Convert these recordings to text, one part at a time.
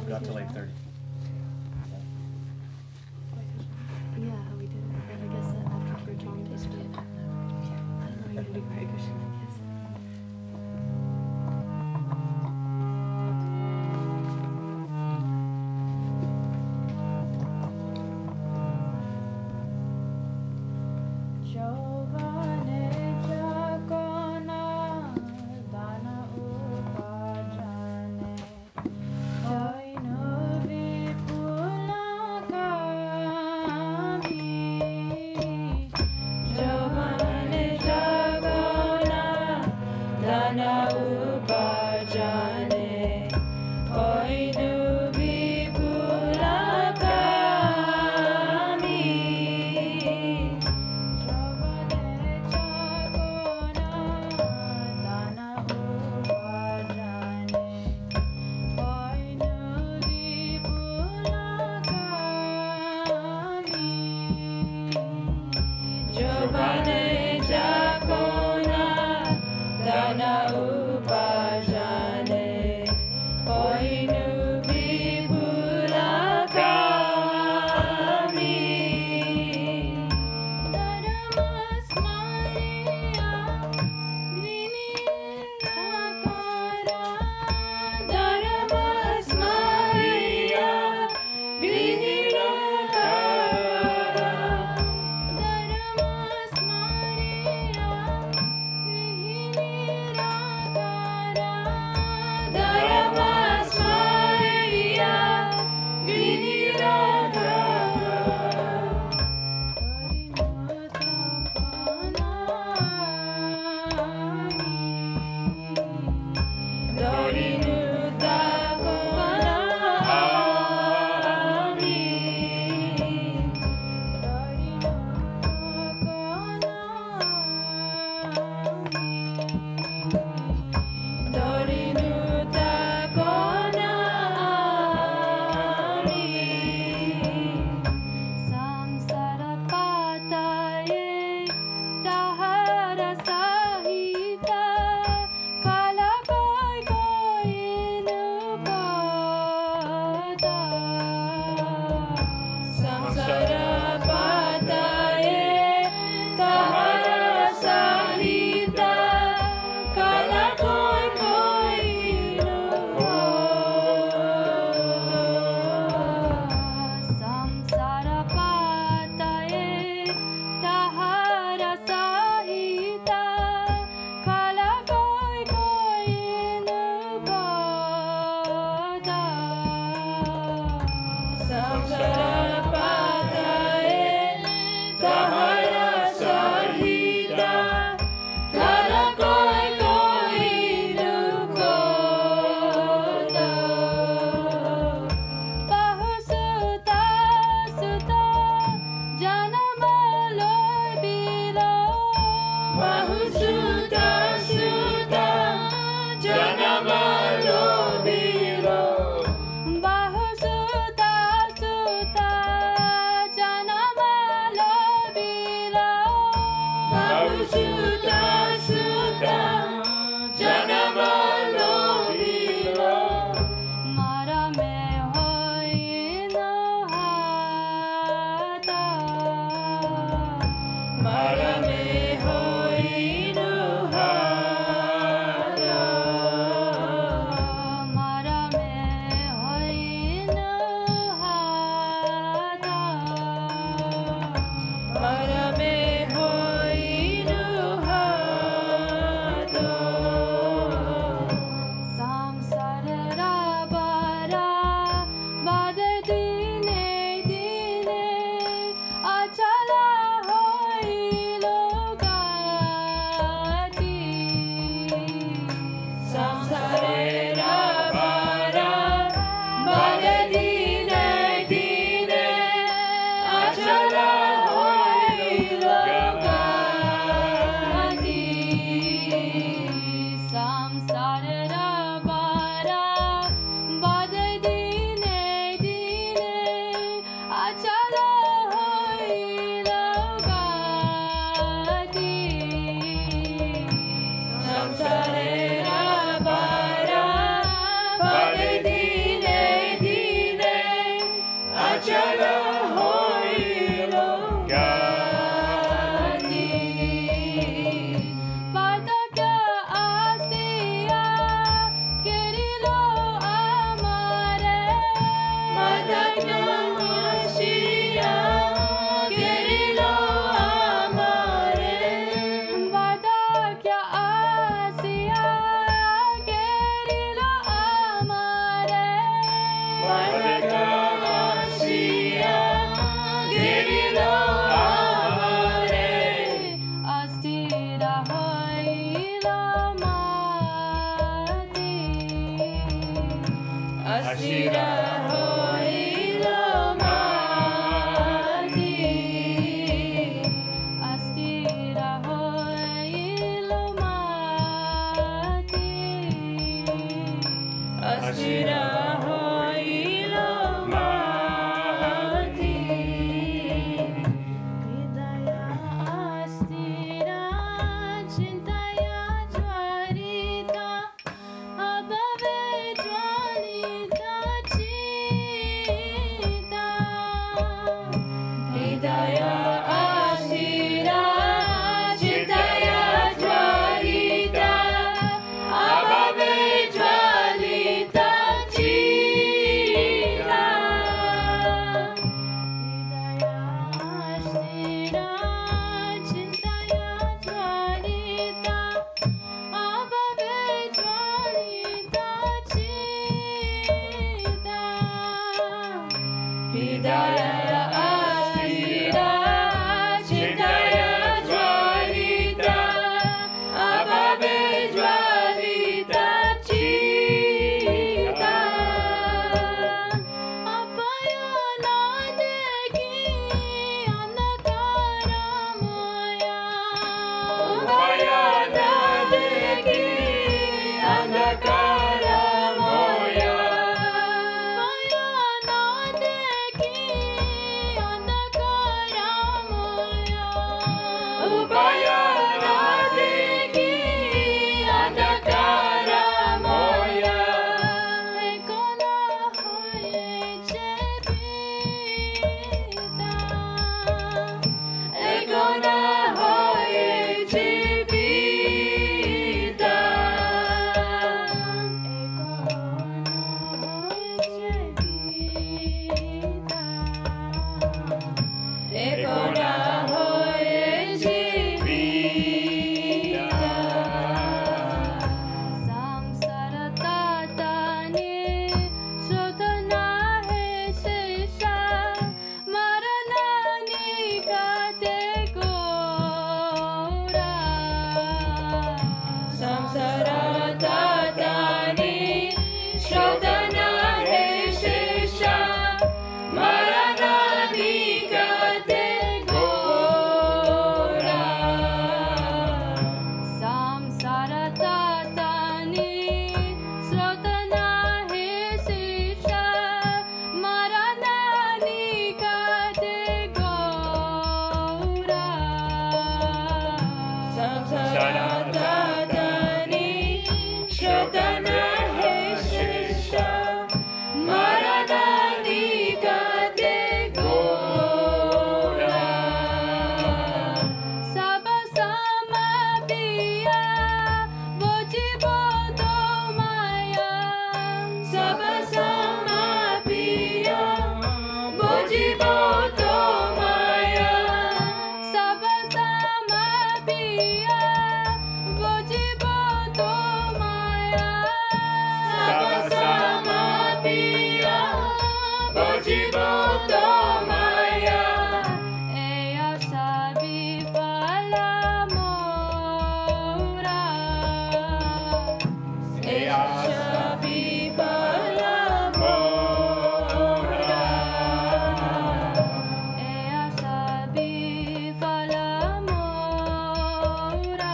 got till 8:30. Yeah, how we did it. And I guess after Tom tasted it. I don't know, you're gonna do very good, I guess. Ashira hoilo mati. Astira hoilo mati. Ashira hoilo mati. Hidaya astira chintaya jwarita abave jwalita chita. Hidaya ashira chintaya jwarita abave jwalita chita. Hidaya astira chintaya jwarita abave jwalita chita. Hidaya ashira chintaya jwarita abave jwalita chita. Apayana deki andakara moya. Upayana deki andakara moya. Apayana deki andakara moya. Upayana deki andakara moya. Ekona hoye chepita. Ekona hoye chipita. Ekona hoye chipita. Samsara tatani sotana he shesha maranani kate gora. Samsara tatani shodana he shesha maranani kate gora. Samsara tatani sotana he shesha maranani kate gora. Samsara tatani shodana he shesha maranani kate gora. Sabasama piya bojiboto maya. Sabasama piya bojiboto maya. Sabasama piya bojiboto maya. Sabasama piya bojiboto maya. Eya sabi palamora. Eya sabi palamora. Eya sabi palamora.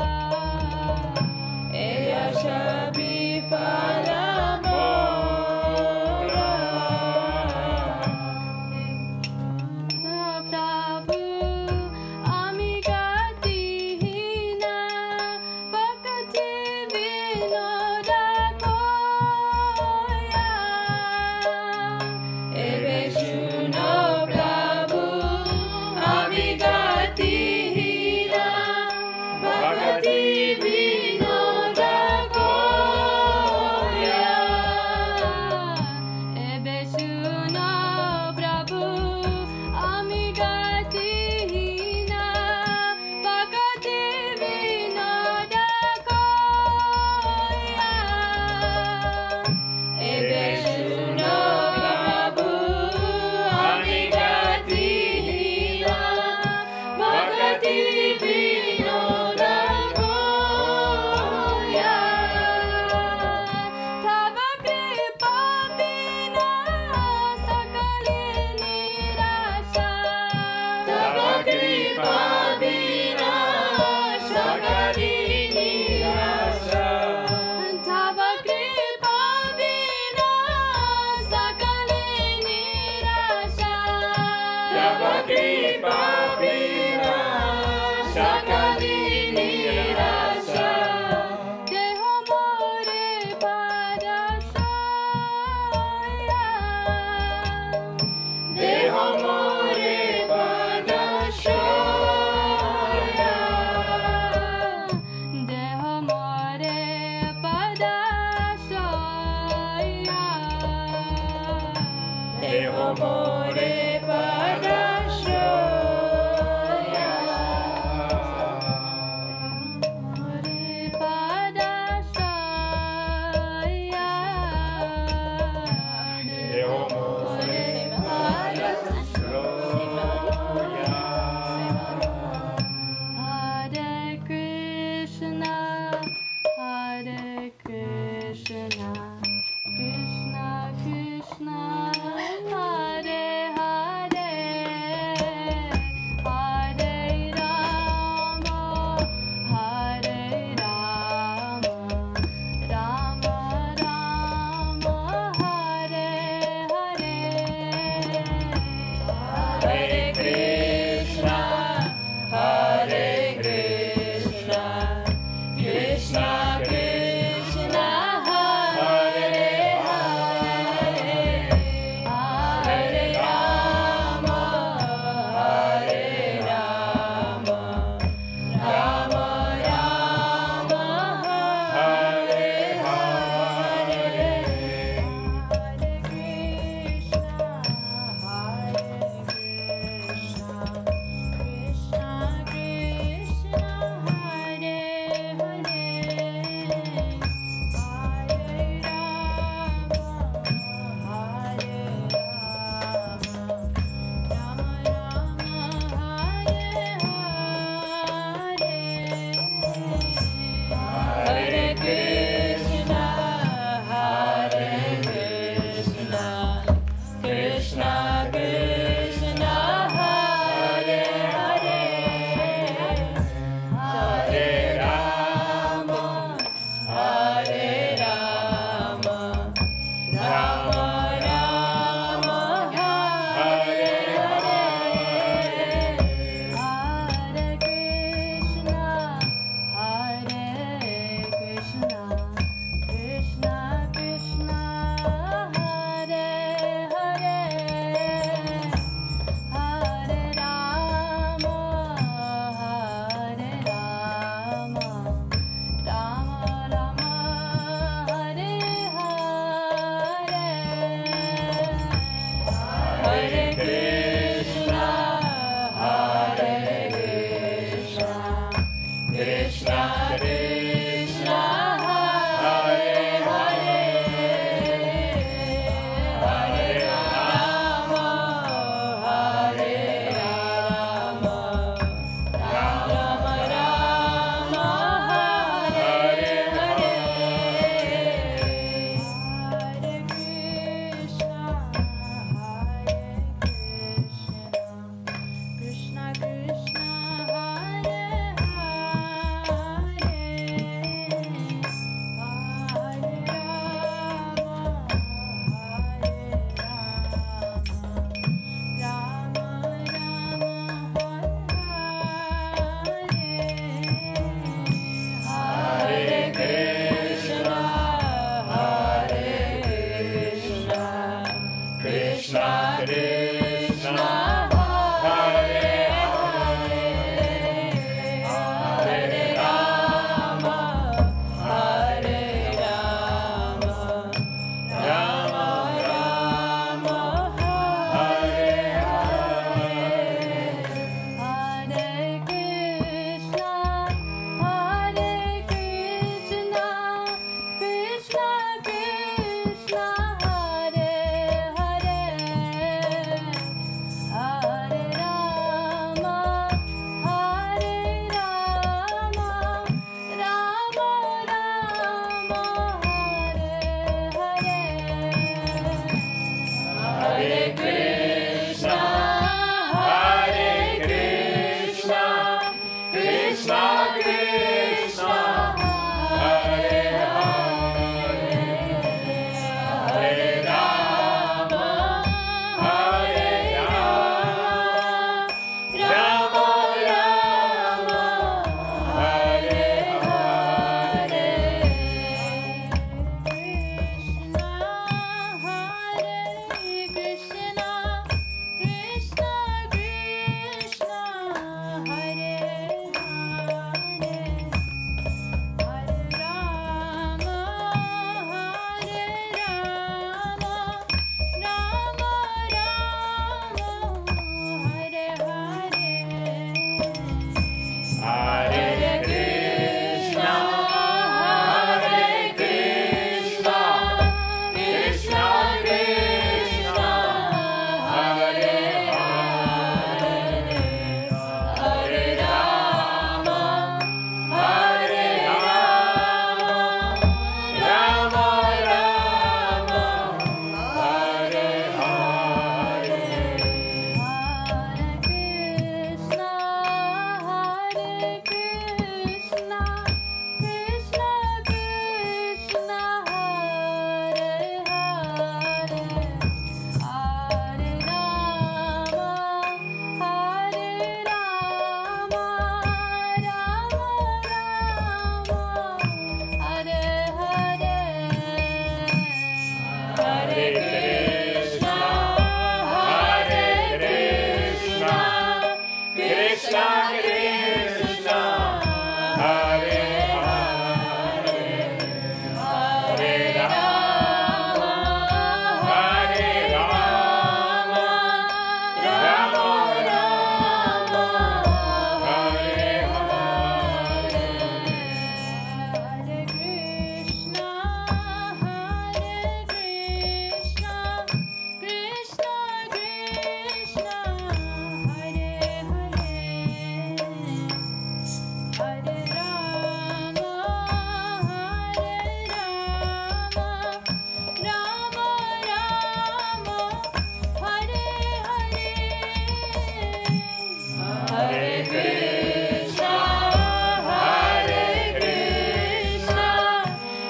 Eya sabi palamora. Prabhu amigati-hina bhakti vinoda koya. Ebe shuno Prabhu amigati-hina bhakti vinoda koya. Deho more padashoya. Deho more Hare Krishna, Hare Krishna, Krishna Krishna, Hare Hare,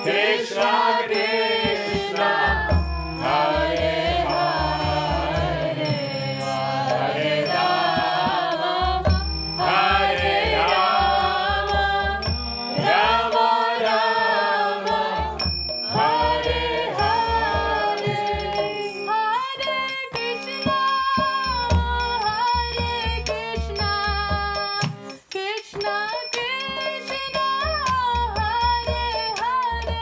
Krishna Krishna Hare Hare Hare Rama Hare Rama Rama Rama Hare Hare Hare Krishna, Krishna Krishna, Hare Hare,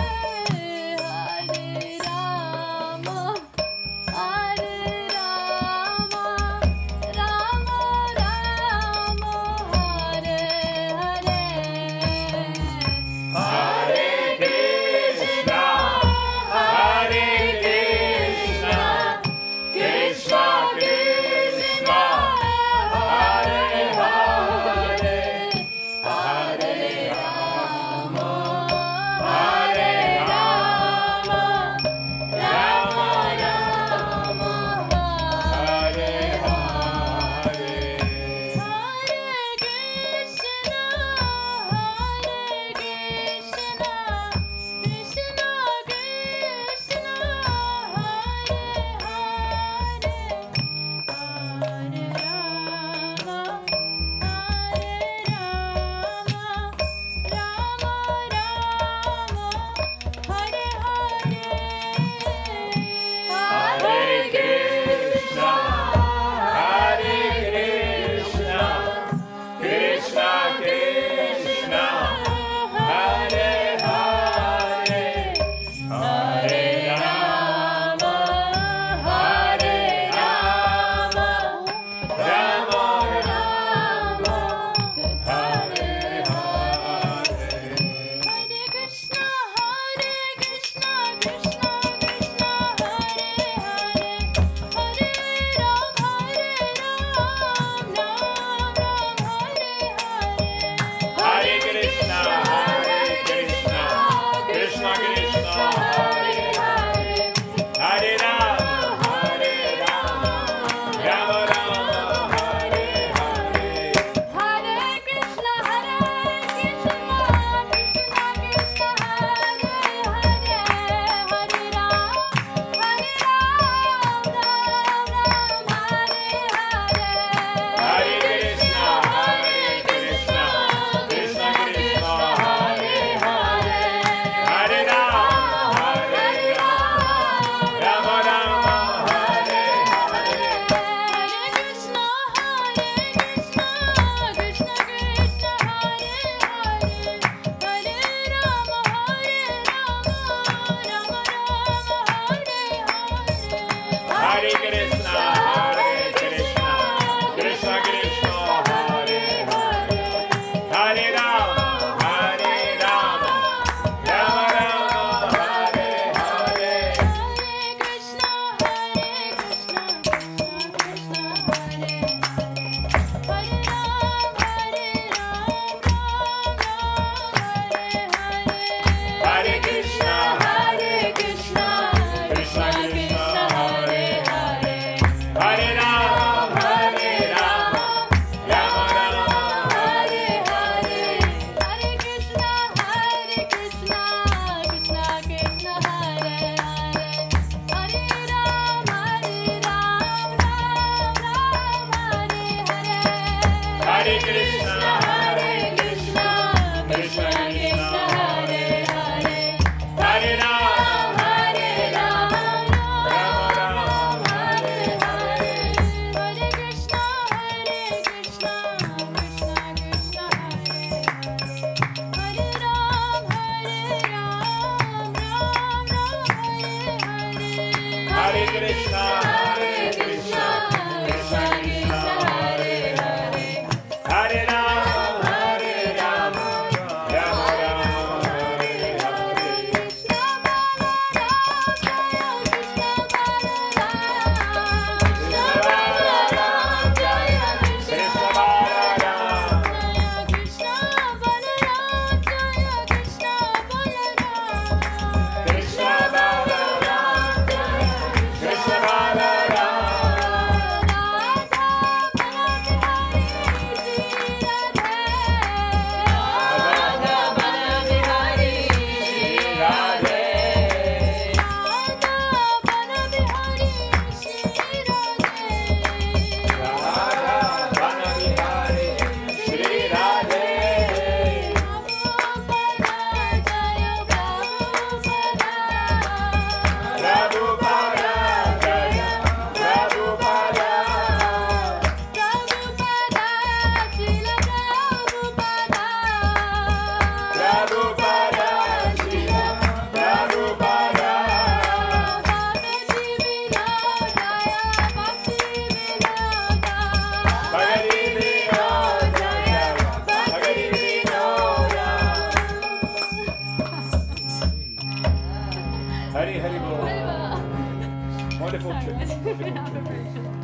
Hare Rama, Hare Rama, Rama Rama, Hare Hare. Hare Krishna, Hare Krishna, Krishna Krishna, Hare Hare, Hare Rama, Hare Rama, Rama Rama, Hare Hare. Hare Krishna, Hare Krishna, Krishna Krishna, Hare Hare, Hare Rama, Hare Rama, Rama Rama, Hare Hare. Hare Krishna, Krishna Krishna, Hare Hare, Hare Ram, Ram Hare Hare. Hare Krishna, Krishna Krishna, Hare Hare, Hare Rama, Rama Rama, Hare Hare. Hare Krishna, Krishna Krishna, Hare Hare, Hare Ram, Ram Hare Hare. Hare Krishna, Krishna Krishna, Hare Hare, Hare Rama, Rama Rama, Hare Hare. Hare Krishna, Krishna Krishna, Hare Hare, Hare Rama, Rama Rama, Hare Hare. Hare Krishna, Krishna Krishna, Hare Hare, Hare Rama, Rama Rama, Hare Hare. Hare Krishna, Krishna Krishna, Hare Hare, Hare Ram, Hare Krishna, Krishna Krishna Krishna, Hare Hare, Hare Rama, Rama Rama, Hare Hare. Hare Krishna, Krishna Krishna, Hare Hare, Hare Ram, Hare Krishna, Krishna Krishna, Hare Hare, Hare Rama, Rama Rama, Hare Hare. Hare Krishna, Krishna Krishna, Hare Hare, Hare Ram, Hare Krishna, Krishna Krishna, Hare Hare, Hare Rama, Rama Rama, Hare Hare. Krishna Balaram, Krishna Balaram, Jaya Krishna Balaram. Krishna Balaram, Krishna Balaram. Hari Hari Bol. Haribo. Wonderful Sorry, trip. I didn't Wonderful have a trip. version.